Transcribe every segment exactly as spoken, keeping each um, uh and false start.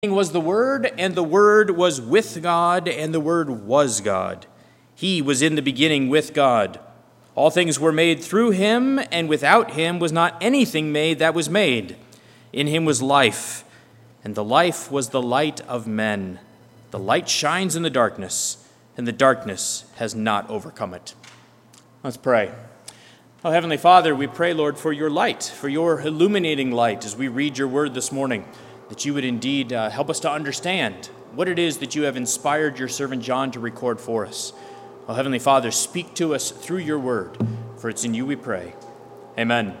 Was the Word, and the Word was with God, and the Word was God. He was in the beginning with God. All things were made through him, and without him was not anything made that was made. In him was life, and the life was the light of men. The light shines in the darkness, and the darkness has not overcome it. Let's pray. Oh, Heavenly Father, we pray, Lord, for your light, for your illuminating light as we read your word this morning, that you would indeed uh, help us to understand what it is that you have inspired your servant John to record for us. Oh, Heavenly Father, speak to us through your word, for it's in you we pray. Amen.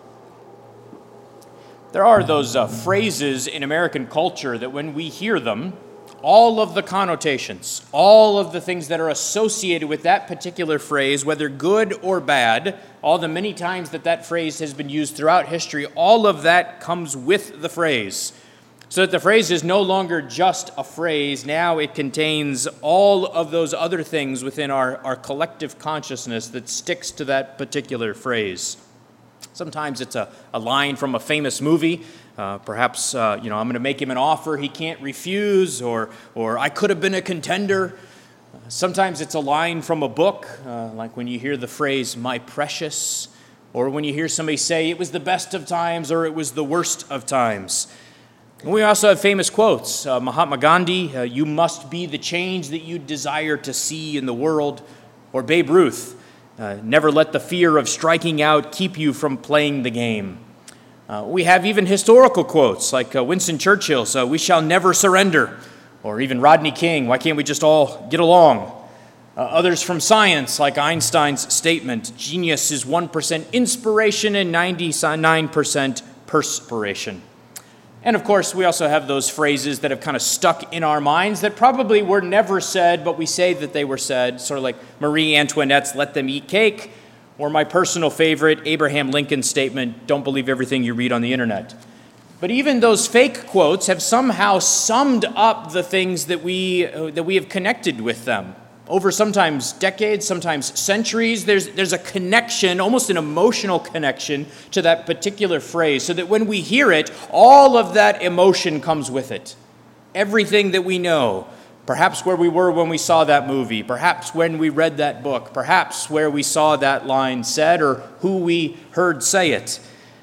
There are those uh, phrases in American culture that when we hear them, all of the connotations, all of the things that are associated with that particular phrase, whether good or bad, all the many times that that phrase has been used throughout history, all of that comes with the phrase. So that the phrase is no longer just a phrase. Now it contains all of those other things within our, our collective consciousness that sticks to that particular phrase. Sometimes it's a, a line from a famous movie. Uh, perhaps, uh, you know, I'm going to make him an offer he can't refuse, or, or I could have been a contender. Uh, sometimes it's a line from a book, uh, like when you hear the phrase, my precious, or when you hear somebody say, it was the best of times, or it was the worst of times. And we also have famous quotes. Uh, Mahatma Gandhi, uh, you must be the change that you desire to see in the world. Or Babe Ruth, uh, never let the fear of striking out keep you from playing the game. Uh, we have even historical quotes like uh, Winston Churchill's, uh, we shall never surrender. Or even Rodney King, why can't we just all get along? Uh, others from science, like Einstein's statement, genius is one percent inspiration and ninety-nine percent perspiration. And of course, we also have those phrases that have kind of stuck in our minds that probably were never said, but we say that they were said, sort of like Marie Antoinette's let them eat cake, or my personal favorite, Abraham Lincoln's statement, don't believe everything you read on the internet. But even those fake quotes have somehow summed up the things that we, uh, that we have connected with them. Over sometimes decades, sometimes centuries, there's, there's a connection, almost an emotional connection to that particular phrase, so that when we hear it, all of that emotion comes with it. Everything that we know, perhaps where we were when we saw that movie, perhaps when we read that book, perhaps where we saw that line said or who we heard say it.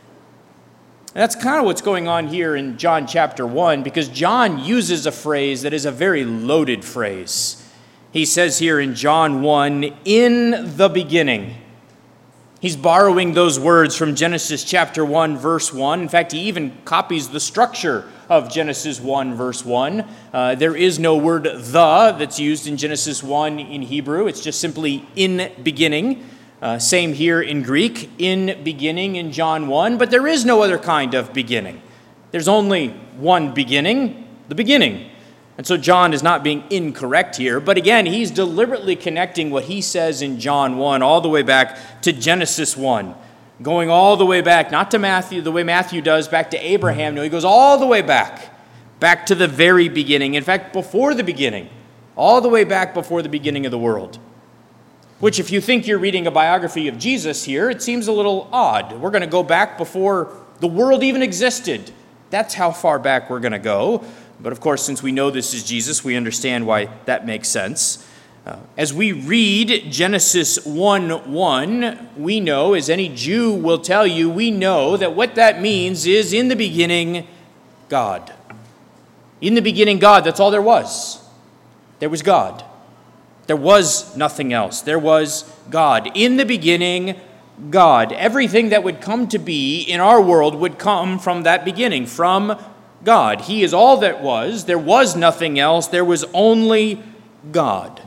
And that's kind of what's going on here in John chapter one, because John uses a phrase that is a very loaded phrase. He says here in John one, in the beginning. He's borrowing those words from Genesis chapter one, verse one. In fact, he even copies the structure of Genesis one, verse one. Uh, there is no word the that's used in Genesis one in Hebrew. It's just simply in beginning. Uh, same here in Greek, in beginning in John one. But there is no other kind of beginning. There's only one beginning, the beginning. And so John is not being incorrect here, but again, he's deliberately connecting what he says in John one all the way back to Genesis one, going all the way back, not to Matthew, the way Matthew does, back to Abraham. No, he goes all the way back, back to the very beginning. In fact, before the beginning, all the way back before the beginning of the world. Which, if you think you're reading a biography of Jesus here, it seems a little odd. We're going to go back before the world even existed. That's how far back we're going to go. But of course, since we know this is Jesus, we understand why that makes sense. Uh, as we read Genesis one one, we know, as any Jew will tell you, we know that what that means is in the beginning, God. In the beginning, God, that's all there was. There was God. There was nothing else. There was God. In the beginning, God. Everything that would come to be in our world would come from that beginning, from God. He is all that was. There was nothing else. There was only God.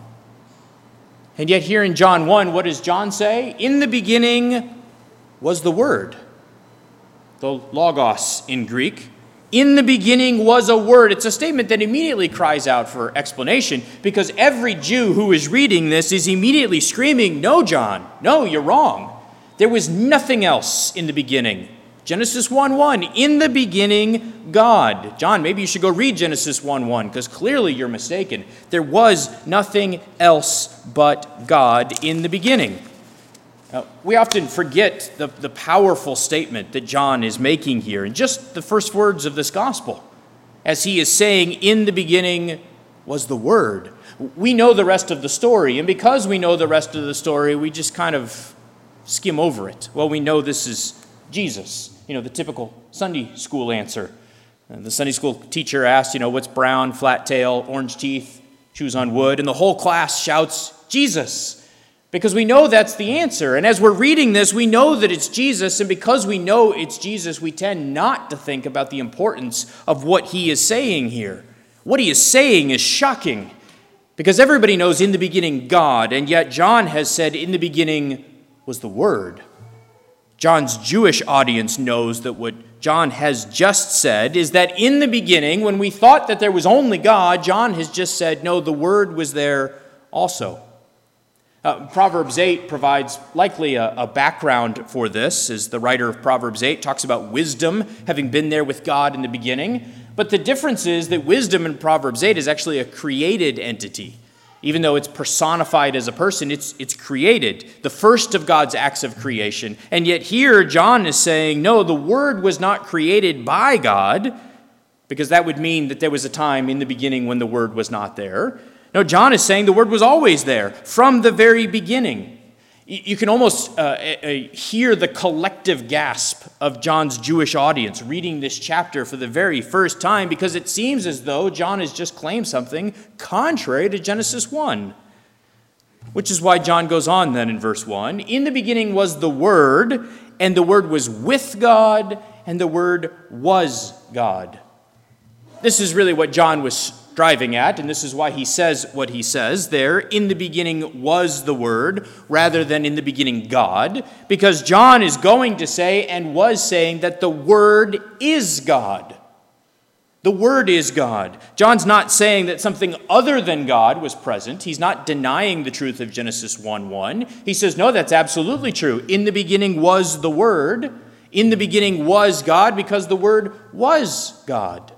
And yet here in John one, what does John say? In the beginning was the Word. The logos in Greek. In the beginning was a word. It's a statement that immediately cries out for explanation, because every Jew who is reading this is immediately screaming, no, John, no, you're wrong. There was nothing else in the beginning. Genesis one one, in the beginning, God. John, maybe you should go read Genesis one one, because clearly you're mistaken. There was nothing else but God in the beginning. Now, we often forget the, the powerful statement that John is making here in just the first words of this gospel. as he is saying, in the beginning was the Word. We know the rest of the story, and because we know the rest of the story, we just kind of skim over it. Well, we know this is Jesus, you know, the typical Sunday school answer. And the Sunday school teacher asks, you know, what's brown, flat tail, orange teeth, shoes on wood, and the whole class shouts, Jesus, because we know that's the answer. And as we're reading this, we know that it's Jesus, and because we know it's Jesus, we tend not to think about the importance of what he is saying here. What he is saying is shocking, because everybody knows in the beginning God, and yet John has said in the beginning was the Word. John's Jewish audience knows that what John has just said is that in the beginning, when we thought that there was only God, John has just said, no, the Word was there also. Uh, Proverbs eight provides likely a, a background for this, as the writer of Proverbs eight talks about wisdom having been there with God in the beginning. But the difference is that wisdom in Proverbs eight is actually a created entity. Even though it's personified as a person, it's, it's created, the first of God's acts of creation. And yet here, John is saying, no, the Word was not created by God, because that would mean that there was a time in the beginning when the Word was not there. No, John is saying the Word was always there from the very beginning. You can almost uh, hear the collective gasp of John's Jewish audience reading this chapter for the very first time, because it seems as though John has just claimed something contrary to Genesis one. Which is why John goes on then in verse one. In the beginning was the Word, and the Word was with God, and the Word was God. This is really what John was driving at, and this is why he says what he says there. In the beginning was the Word, rather than in the beginning God, because John is going to say and was saying that the Word is God. The Word is God. John's not saying that something other than God was present. He's not denying the truth of Genesis one one. He says, no, that's absolutely true. In the beginning was the Word. In the beginning was God, because the Word was God.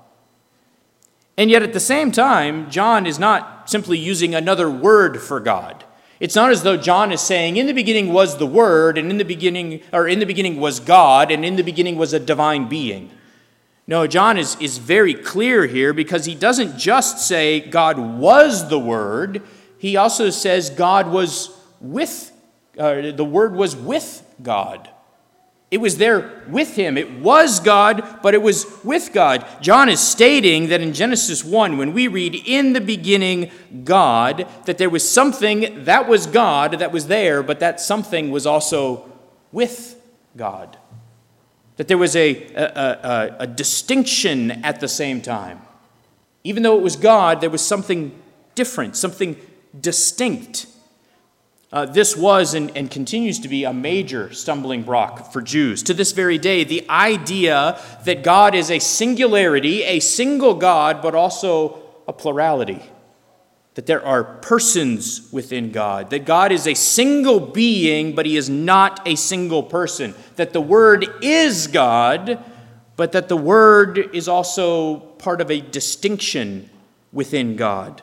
And yet at the same time, John is not simply using another word for God. It's not as though John is saying, in the beginning was the Word, and in the beginning, or in the beginning was God, and in the beginning was a divine being. No, John is, is very clear here, because he doesn't just say God was the Word, he also says God was with, uh, the Word was with God. It was there with him. It was God, but it was with God. John is stating that in Genesis one, when we read, in the beginning God, that there was something that was God that was there, but that something was also with God. That there was a, a, a, a distinction at the same time. Even though it was God, there was something different, something distinct. Uh, this was and, and continues to be a major stumbling block for Jews. To this very day, the idea that God is a singularity, a single God, but also a plurality. That there are persons within God. That God is a single being, but he is not a single person. That the Word is God, but that the Word is also part of a distinction within God.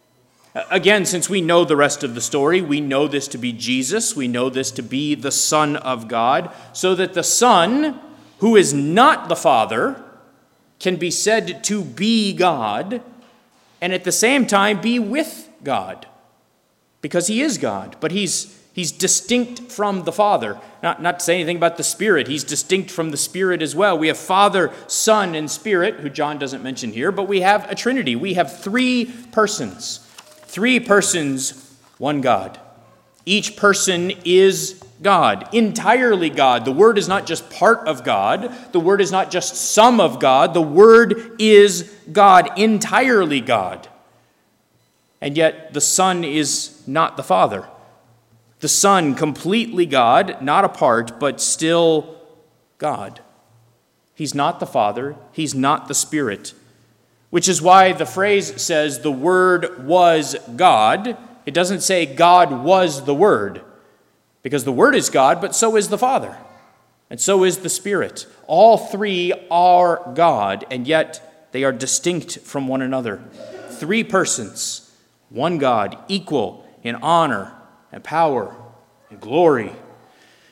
Again, since we know the rest of the story, we know this to be Jesus, we know this to be the Son of God, so that the Son, who is not the Father, can be said to be God, and at the same time be with God, because he is God, but he's he's distinct from the Father. Not, not to say anything about the Spirit, he's distinct from the Spirit as well. We have Father, Son, and Spirit, who John doesn't mention here, but we have a Trinity. We have three persons. Three persons, one God. Each person is God, entirely God. The Word is not just part of God. The Word is not just some of God. The Word is God, entirely God. And yet the Son is not the Father. The Son, completely God, not a part, but still God. He's not the Father. He's not the Spirit. Which is why the phrase says the Word was God. It doesn't say God was the Word, because the Word is God, but so is the Father, and so is the Spirit. All three are God, and yet they are distinct from one another. Three persons, one God, equal in honor and power and glory.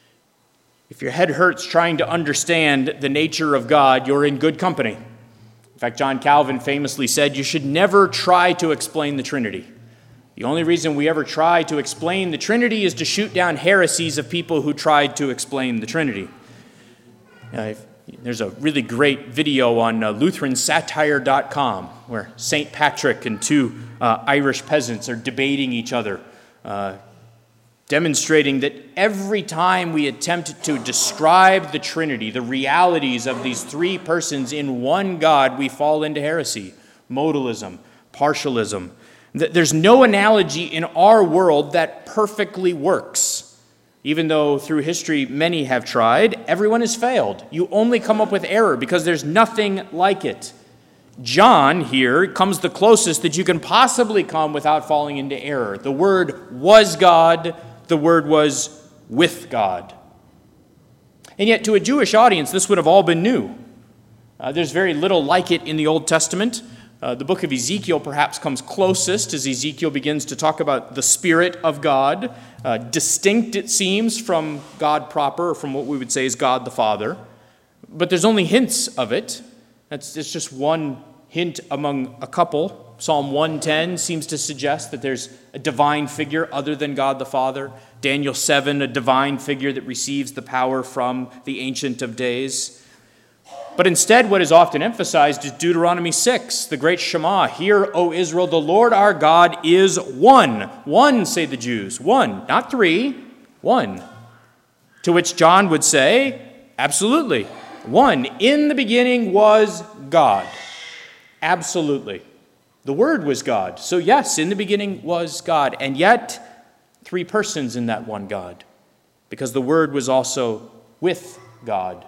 If your head hurts trying to understand the nature of God, you're in good company. In fact, John Calvin famously said, you should never try to explain the Trinity. The only reason we ever try to explain the Trinity is to shoot down heresies of people who tried to explain the Trinity. Uh, there's a really great video on uh, Lutheran Satire dot com where Saint Patrick and two uh, Irish peasants are debating each other, uh, demonstrating that every time we attempt to describe the Trinity, the realities of these three persons in one God, we fall into heresy, modalism, partialism. There's no analogy in our world that perfectly works. Even though through history many have tried, everyone has failed. You only come up with error because there's nothing like it. John here comes the closest that you can possibly come without falling into error. The Word was God. The Word was with God. And yet to a Jewish audience, this would have all been new. Uh, there's very little like it in the Old Testament. Uh, the book of Ezekiel perhaps comes closest as Ezekiel begins to talk about the Spirit of God, uh, distinct, it seems, from God proper, or from what we would say is God the Father. But there's only hints of it. That's it's just one hint among a couple. Psalm one ten seems to suggest that there's a divine figure other than God the Father. Daniel seven, a divine figure that receives the power from the Ancient of Days. But instead, what is often emphasized is Deuteronomy six, the great Shema. Hear, O Israel, the Lord our God is one. One, say the Jews. One, not three. One. To which John would say, absolutely. One. In the beginning was God. Absolutely. The Word was God. So yes, in the beginning was God. And yet, three persons in that one God. Because the Word was also with God.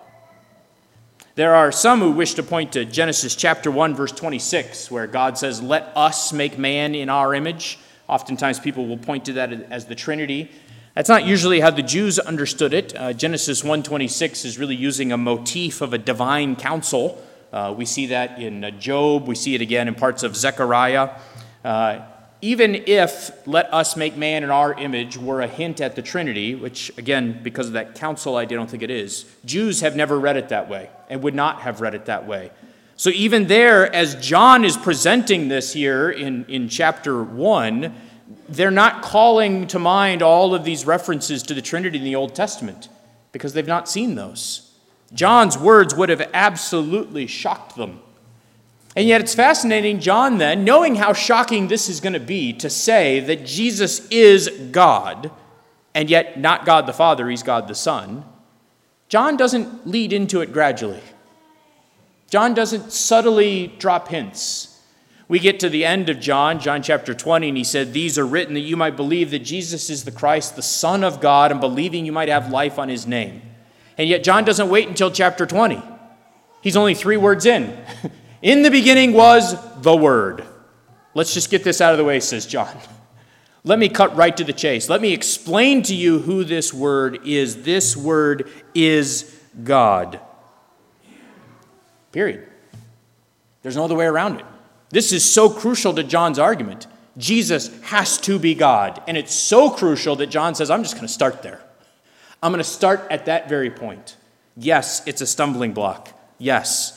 There are some who wish to point to Genesis chapter one, verse twenty-six, where God says, let us make man in our image. Oftentimes people will point to that as the Trinity. That's not usually how the Jews understood it. Uh, Genesis one twenty-six is really using a motif of a divine council. Uh, we see that in uh, Job. We see it again in parts of Zechariah. Uh, even if let us make man in our image were a hint at the Trinity, which again, because of that council idea, I don't think it is, Jews have never read it that way and would not have read it that way. So even there, as John is presenting this here in, in chapter one, they're not calling to mind all of these references to the Trinity in the Old Testament because they've not seen those. John's words would have absolutely shocked them. And yet it's fascinating, John then, knowing how shocking this is going to be, to say that Jesus is God, and yet not God the Father, he's God the Son. John doesn't lead into it gradually. John doesn't subtly drop hints. We get to the end of John, John chapter twenty, and he said, these are written that you might believe that Jesus is the Christ, the Son of God, and believing you might have life on his name. And yet John doesn't wait until chapter twenty. He's only three words in. In the beginning was the Word. Let's just get this out of the way, says John. Let me cut right to the chase. Let me explain to you who this Word is. This Word is God. Period. There's no other way around it. This is so crucial to John's argument. Jesus has to be God. And it's so crucial that John says, I'm just going to start there. I'm going to start at that very point. Yes, it's a stumbling block. Yes.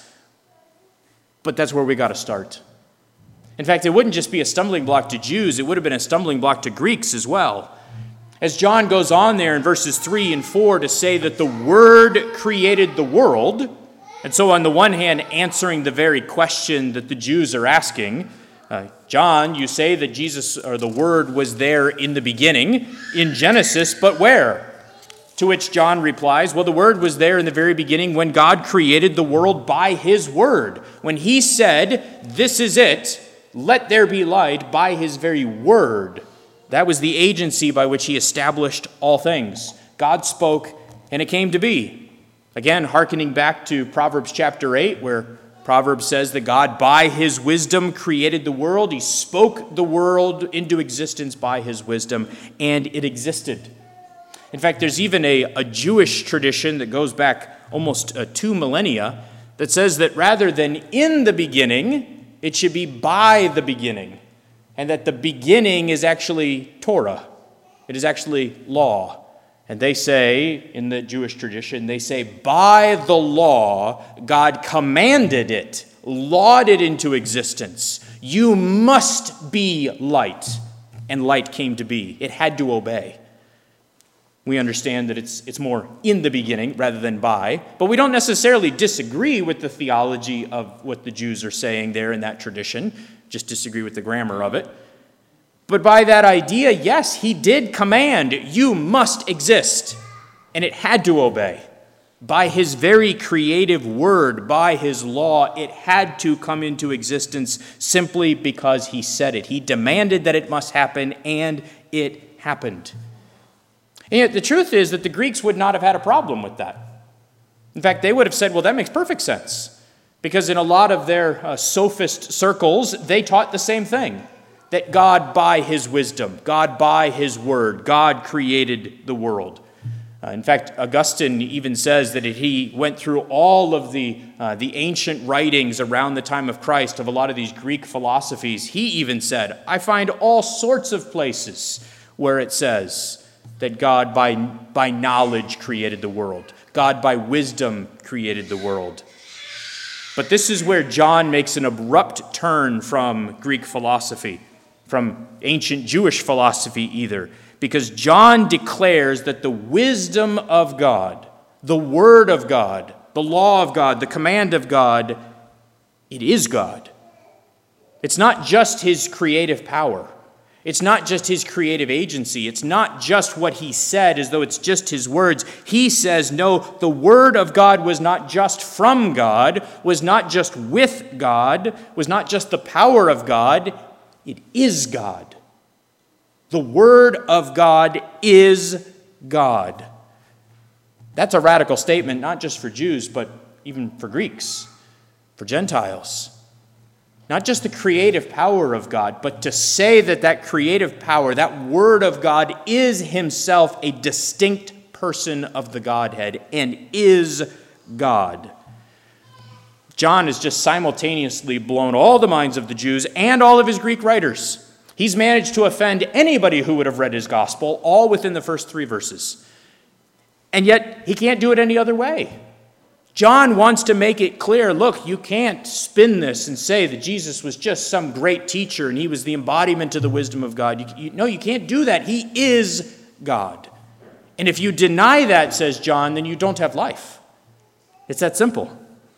But that's where we got to start. In fact, it wouldn't just be a stumbling block to Jews, it would have been a stumbling block to Greeks as well. As John goes on there in verses three and four to say that the Word created the world, and so on the one hand answering the very question that the Jews are asking, uh, John, you say that Jesus, or the Word, was there in the beginning, in Genesis, but where? To which John replies, well, the Word was there in the very beginning when God created the world by his Word. When he said, this is it, let there be light, by his very Word. That was the agency by which he established all things. God spoke, and it came to be. Again, hearkening back to Proverbs chapter eight, where Proverbs says that God, by his wisdom, created the world. He spoke the world into existence by his wisdom, and it existed. In fact, there's even a, a Jewish tradition that goes back almost uh, two millennia that says that rather than in the beginning, it should be by the beginning. And that the beginning is actually Torah. It is actually law. And they say, in the Jewish tradition, they say, by the law, God commanded it. lauded into existence. You must be light. And light came to be. It had to obey. We understand that it's, it's more in the beginning rather than by, but we don't necessarily disagree with the theology of what the Jews are saying there in that tradition, just disagree with the grammar of it. But by that idea, yes, he did command, you must exist, and it had to obey. By his very creative word, by his law, it had to come into existence simply because he said it. He demanded that it must happen, and it happened. And yet the truth is that the Greeks would not have had a problem with that. In fact, they would have said, well, that makes perfect sense. Because in a lot of their uh, sophist circles, they taught the same thing. That God by his wisdom, God by his word, God created the world. Uh, in fact, Augustine even says that he went through all of the, uh, the ancient writings around the time of Christ of a lot of these Greek philosophies. He even said, I find all sorts of places where it says that God by, by knowledge created the world. God by wisdom created the world. But this is where John makes an abrupt turn from Greek philosophy, from ancient Jewish philosophy either, because John declares that the wisdom of God, the word of God, the law of God, the command of God, it is God. It's not just his creative power. It's not just his creative agency. It's not just what he said as though it's just his words. He says, no, the word of God was not just from God, was not just with God, was not just the power of God. It is God. The word of God is God. That's a radical statement, not just for Jews, but even for Greeks, for Gentiles. Not just the creative power of God, but to say that that creative power, that word of God, is himself a distinct person of the Godhead and is God. John has just simultaneously blown all the minds of the Jews and all of his Greek writers. He's managed to offend anybody who would have read his gospel, all within the first three verses. And yet, he can't do it any other way. John wants to make it clear, look, you can't spin this and say that Jesus was just some great teacher and he was the embodiment of the wisdom of God. You, you, no, you can't do that. He is God. And if you deny that, says John, then you don't have life. It's that simple.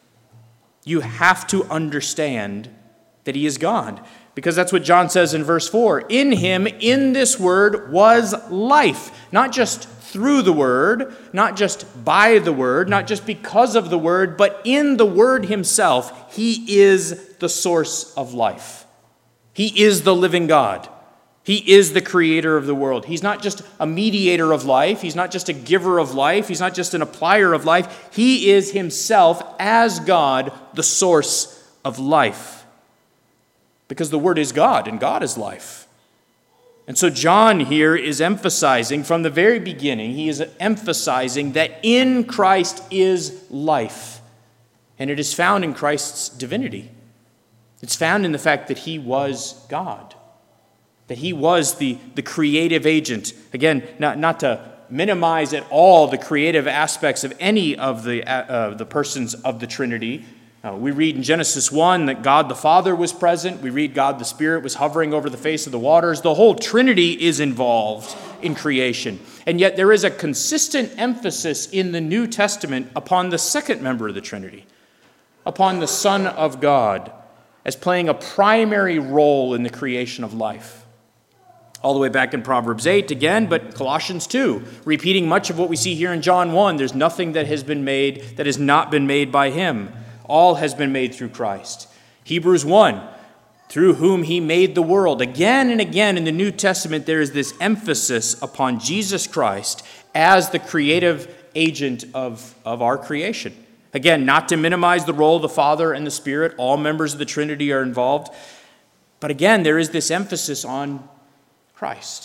You have to understand that he is God. Because that's what John says in verse four. In him, in this word, was life. Not just through the word, not just by the word, not just because of the word, but in the word himself, he is the source of life. He is the living God. He is the creator of the world. He's not just a mediator of life. He's not just a giver of life. He's not just an applier of life. He is himself, as God, the source of life. Because the word is God, and God is life. And so John here is emphasizing from the very beginning, he is emphasizing that in Christ is life. And it is found in Christ's divinity. It's found in the fact that he was God. That he was the, the creative agent. Again, not, not to minimize at all the creative aspects of any of the, uh, the persons of the Trinity. Uh, we read in Genesis one that God the Father was present. We read God the Spirit was hovering over the face of the waters. The whole Trinity is involved in creation. And yet there is a consistent emphasis in the New Testament upon the second member of the Trinity, upon the Son of God, as playing a primary role in the creation of life. All the way back in Proverbs eight again, but Colossians two, repeating much of what we see here in John one. There's nothing that has been made that has not been made by him. All has been made through Christ. Hebrews one, through whom he made the world. Again and again in the New Testament, there is this emphasis upon Jesus Christ as the creative agent of, of our creation. Again, not to minimize the role of the Father and the Spirit. All members of the Trinity are involved. But again, there is this emphasis on Christ.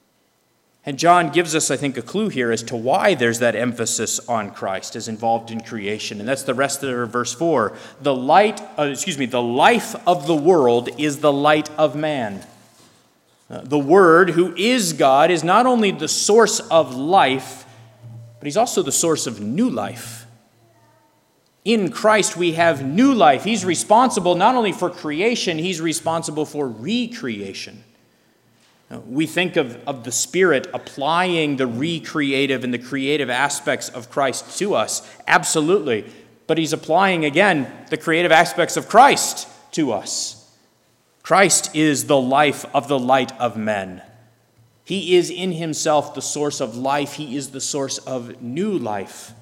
And John gives us, I think, a clue here as to why there's that emphasis on Christ as involved in creation. And that's the rest of verse four. The light, uh, excuse me, the life of the world is the light of man. Uh, the Word, who is God, is not only the source of life, but he's also the source of new life. In Christ we have new life. He's responsible not only for creation, he's responsible for recreation. We think of, of the Spirit applying the recreative and the creative aspects of Christ to us. Absolutely. But he's applying, again, the creative aspects of Christ to us. Christ is the life of the light of men. He is in himself the source of life. He is the source of new life.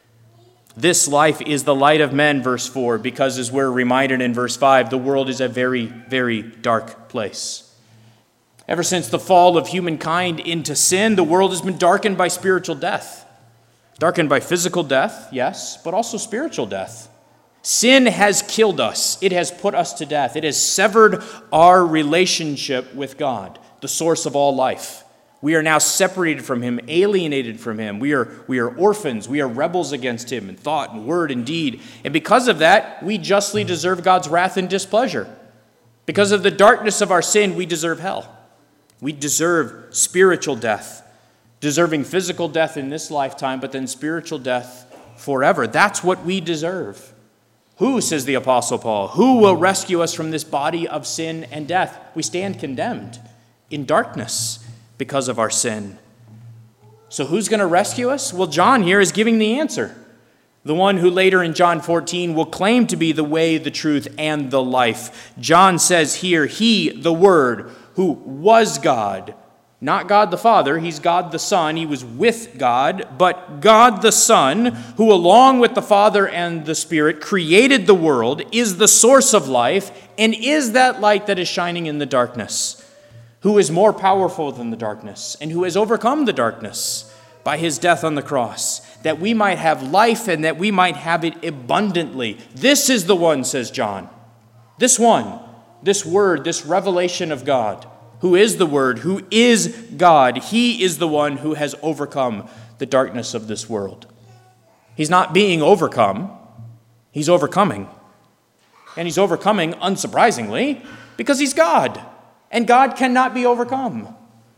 This life is the light of men, verse four, because as we're reminded in verse five, the world is a very, very dark place. Ever since the fall of humankind into sin, the world has been darkened by spiritual death. Darkened by physical death, yes, but also spiritual death. Sin has killed us. It has put us to death. It has severed our relationship with God, the source of all life. We are now separated from him, alienated from him. We are, we are orphans. We are rebels against him in thought and word and deed. And because of that, we justly deserve God's wrath and displeasure. Because of the darkness of our sin, we deserve hell. We deserve spiritual death, deserving physical death in this lifetime, but then spiritual death forever. That's what we deserve. Who, says the Apostle Paul, who will rescue us from this body of sin and death? We stand condemned in darkness because of our sin. So who's going to rescue us? Well, John here is giving the answer. The one who later in John fourteen will claim to be the way, the truth, and the life. John says here, he, the Word, who was God, not God the Father, he's God the Son, he was with God, but God the Son, who along with the Father and the Spirit created the world, is the source of life, and is that light that is shining in the darkness, who is more powerful than the darkness, and who has overcome the darkness by his death on the cross, that we might have life and that we might have it abundantly. This is the one, says John. This one, this word, this revelation of God, who is the Word, who is God. He is the one who has overcome the darkness of this world. He's not being overcome. He's overcoming. And he's overcoming, unsurprisingly, because he's God. And God cannot be overcome.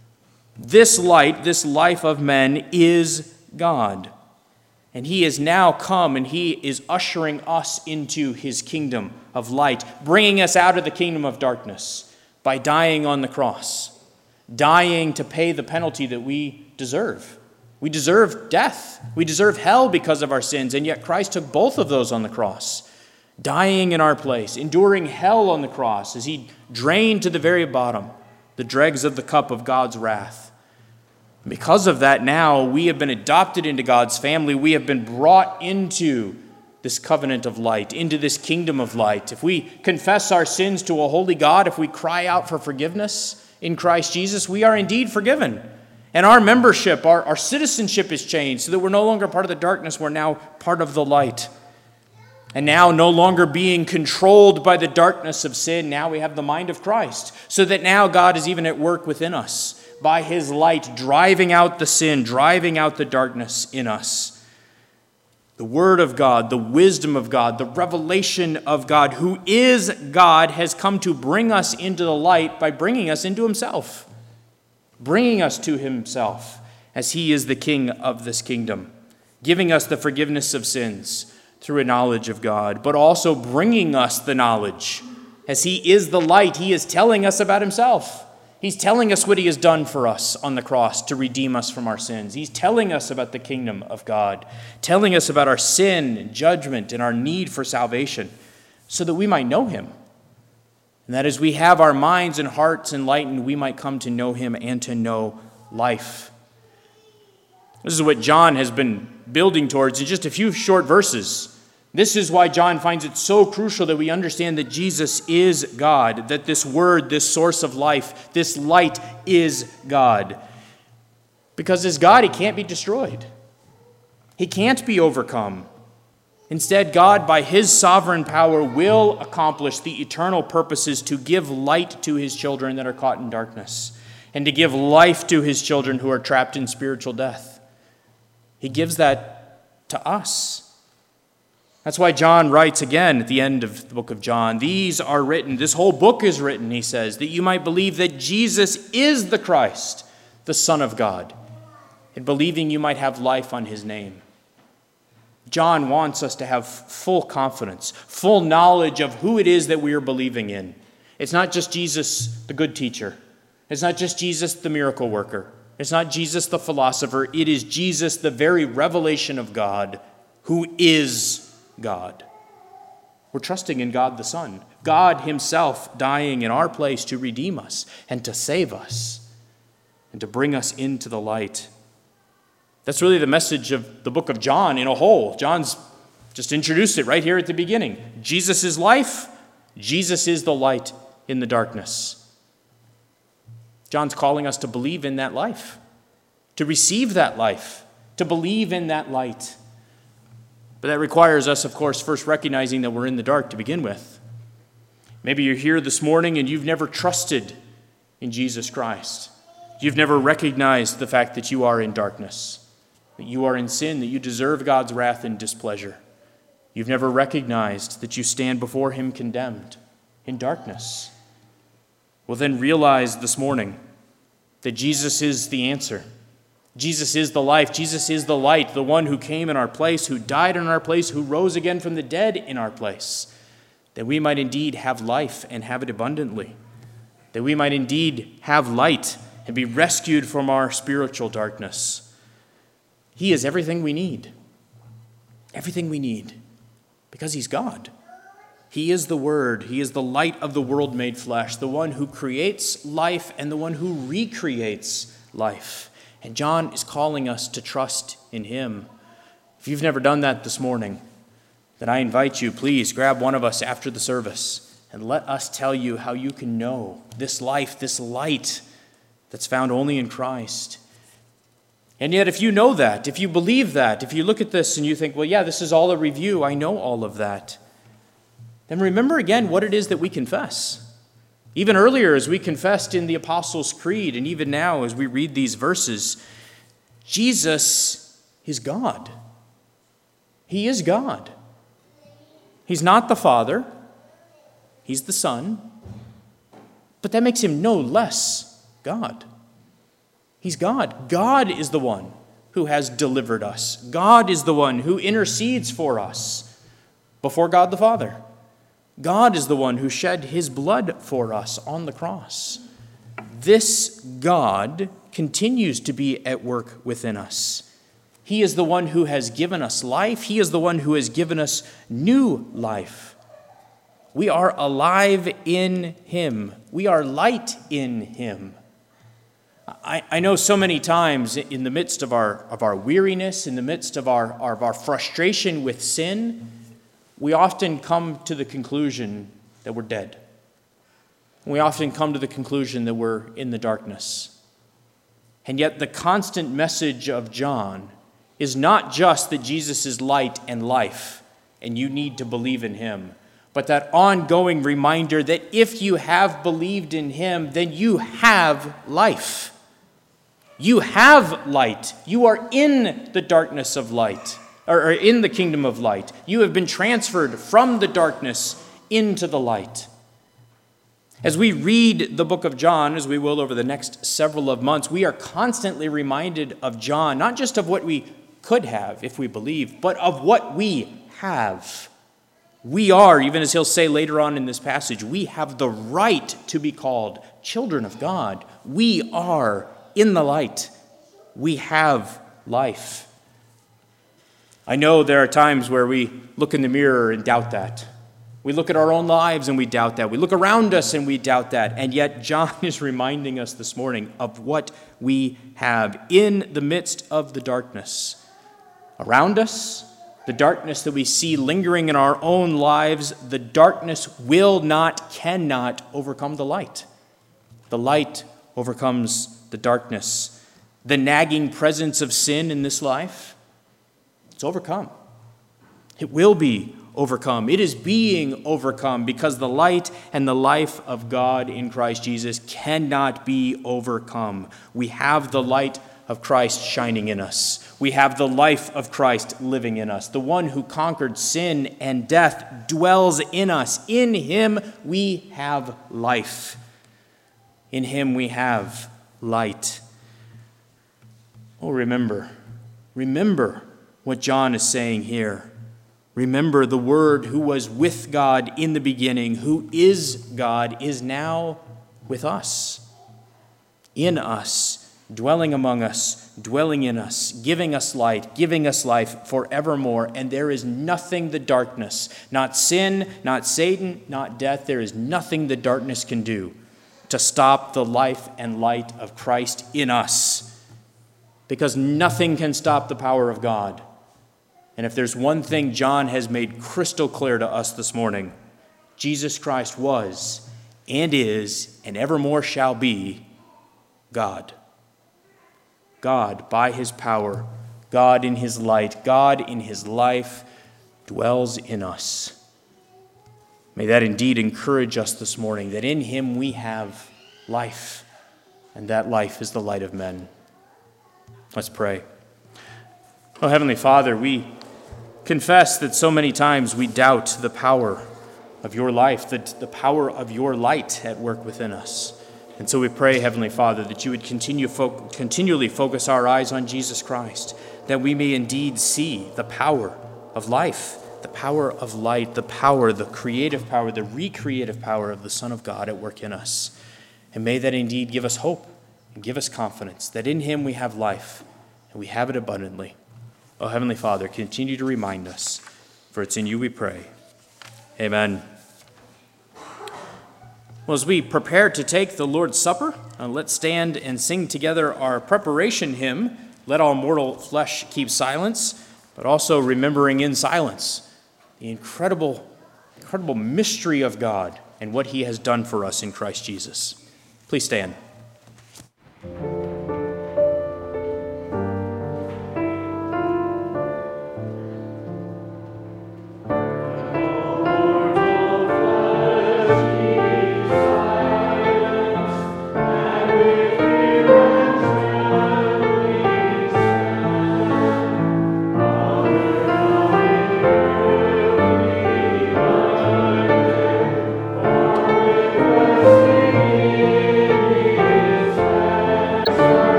This light, this life of men, is God. And he has now come and he is ushering us into his kingdom of light, bringing us out of the kingdom of darkness by dying on the cross, dying to pay the penalty that we deserve. We deserve death. We deserve hell because of our sins, and yet Christ took both of those on the cross, dying in our place, enduring hell on the cross as he drained to the very bottom the dregs of the cup of God's wrath. Because of that, now we have been adopted into God's family. We have been brought into this covenant of light, into this kingdom of light. If we confess our sins to a holy God, if we cry out for forgiveness in Christ Jesus, we are indeed forgiven. And our membership, our, our citizenship is changed so that we're no longer part of the darkness, we're now part of the light. And now no longer being controlled by the darkness of sin, now we have the mind of Christ, so that now God is even at work within us by his light, driving out the sin, driving out the darkness in us. The Word of God, the wisdom of God, the revelation of God, who is God, has come to bring us into the light by bringing us into himself, bringing us to himself as he is the king of this kingdom, giving us the forgiveness of sins through a knowledge of God, but also bringing us the knowledge. As he is the light, he is telling us about himself. He's telling us what he has done for us on the cross to redeem us from our sins. He's telling us about the kingdom of God, telling us about our sin and judgment and our need for salvation so that we might know him. And that as we have our minds and hearts enlightened, we might come to know him and to know life. This is what John has been building towards in just a few short verses. This is why John finds it so crucial that we understand that Jesus is God, that this Word, this source of life, this light is God. Because as God, he can't be destroyed. He can't be overcome. Instead, God, by his sovereign power, will accomplish the eternal purposes to give light to his children that are caught in darkness, and to give life to his children who are trapped in spiritual death. He gives that to us. That's why John writes again at the end of the book of John, these are written, this whole book is written, he says, that you might believe that Jesus is the Christ, the Son of God, and believing you might have life on his name. John wants us to have full confidence, full knowledge of who it is that we are believing in. It's not just Jesus, the good teacher. It's not just Jesus, the miracle worker. It's not Jesus, the philosopher. It is Jesus, the very revelation of God, who is God. We're trusting in God the Son, God himself dying in our place to redeem us and to save us and to bring us into the light. That's really the message of the book of John in a whole. John's just introduced it right here at the beginning. Jesus is life. Jesus is the light in the darkness. John's calling us to believe in that life, to receive that life, to believe in that light. But that requires us, of course, first recognizing that we're in the dark to begin with. Maybe you're here this morning and you've never trusted in Jesus Christ. You've never recognized the fact that you are in darkness, that you are in sin, that you deserve God's wrath and displeasure. You've never recognized that you stand before him condemned in darkness. Well, then realize this morning that Jesus is the answer. Jesus is the life. Jesus is the light, the one who came in our place, who died in our place, who rose again from the dead in our place, that we might indeed have life and have it abundantly, that we might indeed have light and be rescued from our spiritual darkness. He is everything we need, everything we need, because he's God. He is the Word. He is the light of the world made flesh, the one who creates life and the one who recreates life. And John is calling us to trust in him. If you've never done that this morning, then I invite you, please grab one of us after the service and let us tell you how you can know this life, this light that's found only in Christ. And yet, if you know that, if you believe that, if you look at this and you think, well, yeah, this is all a review, I know all of that, then remember again what it is that we confess. Even earlier, as we confessed in the Apostles' Creed, and even now as we read these verses, Jesus is God. He is God. He's not the Father. He's the Son. But that makes him no less God. He's God. God is the one who has delivered us. God is the one who intercedes for us before God the Father. God is the one who shed his blood for us on the cross. This God continues to be at work within us. He is the one who has given us life. He is the one who has given us new life. We are alive in him. We are light in him. I, I know so many times in the midst of our, of our weariness, in the midst of our, of our frustration with sin, we often come to the conclusion that we're dead. We often come to the conclusion that we're in the darkness. And yet the constant message of John is not just that Jesus is light and life, and you need to believe in him, but that ongoing reminder that if you have believed in him, then you have life. You have light. You are in the darkness of light, or in the kingdom of light. You have been transferred from the darkness into the light. As we read the book of John, as we will over the next several of months, we are constantly reminded of John, not just of what we could have if we believe, but of what we have. We are, even as he'll say later on in this passage, we have the right to be called children of God. We are in the light. We have life. I know there are times where we look in the mirror and doubt that. We look at our own lives and we doubt that. We look around us and we doubt that. And yet John is reminding us this morning of what we have in the midst of the darkness. Around us, the darkness that we see lingering in our own lives, the darkness will not, cannot overcome the light. The light overcomes the darkness. The nagging presence of sin in this life, it's overcome. It will be overcome. It is being overcome because the light and the life of God in Christ Jesus cannot be overcome. We have the light of Christ shining in us. We have the life of Christ living in us. The one who conquered sin and death dwells in us. In him we have life. In him we have light. Oh, remember, remember what John is saying here. Remember, the Word who was with God in the beginning, who is God, is now with us, in us, dwelling among us, dwelling in us, giving us light, giving us life forevermore. And there is nothing the darkness, not sin, not Satan, not death, there is nothing the darkness can do to stop the life and light of Christ in us, because nothing can stop the power of God. And if there's one thing John has made crystal clear to us this morning, Jesus Christ was and is and evermore shall be God. God by his power, God in his light, God in his life dwells in us. May that indeed encourage us this morning, that in him we have life, and that life is the light of men. Let's pray. Oh, Heavenly Father, we confess that so many times we doubt the power of your life, the, the power of your light at work within us. And so we pray, Heavenly Father, that you would continue fo- continually focus our eyes on Jesus Christ, that we may indeed see the power of life, the power of light, the power, the creative power, the recreative power of the Son of God at work in us. And may that indeed give us hope and give us confidence that in him we have life, and we have it abundantly. Oh, Heavenly Father, continue to remind us, for it's in you we pray. Amen. Well, as we prepare to take the Lord's Supper, uh, let's stand and sing together our preparation hymn, Let All Mortal Flesh Keep Silence, but also remembering in silence the incredible, incredible mystery of God and what he has done for us in Christ Jesus. Please stand.